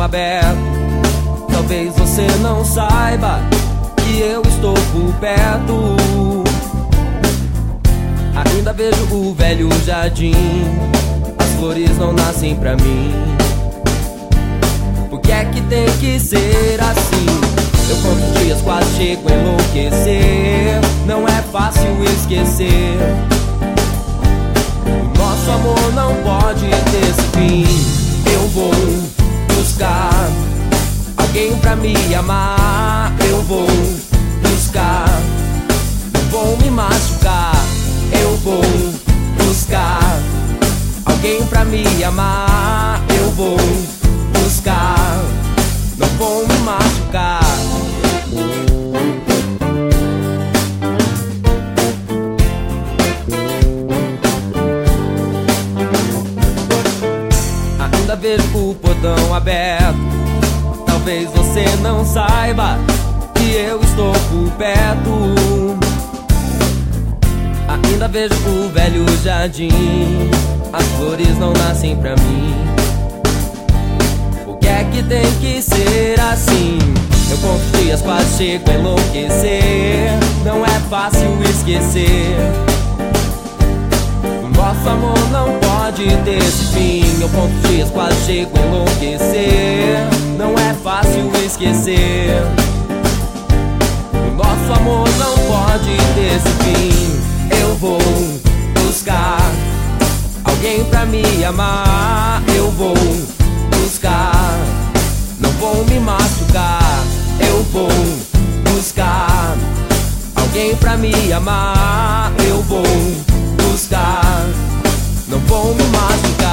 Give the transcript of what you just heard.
portão aberto. Talvez você não saiba que eu estou por perto. Ainda vejo o velho jardim, as flores não nascem pra mim. Por que é que tem que ser assim? Eu conto dias, quase chego a enlouquecer. Não é fácil esquecer. O nosso amor não pode ter esse fim. Eu vou buscar alguém pra me amar. Eu vou buscar, não vou me machucar. Eu vou buscar alguém pra me amar. Eu vou buscar, não vou me machucar. Ainda vejo o portão aberto. Talvez você não saiba que eu estou por perto. Ainda vejo o velho jardim, as flores não nascem pra mim. Por que é que tem que ser assim? Eu conto dias, quase chego a enlouquecer. Não é fácil esquecer. O nosso amor não pode ter esse fim. Eu conto dias, quase chego a enlouquecer. Não é fácil esquecer. O nosso amor não pode ter esse fim. Eu vou buscar alguém pra me amar. Eu vou buscar, não vou me machucar. Eu vou buscar alguém pra me amar. Eu vou buscar, não vou me machucar.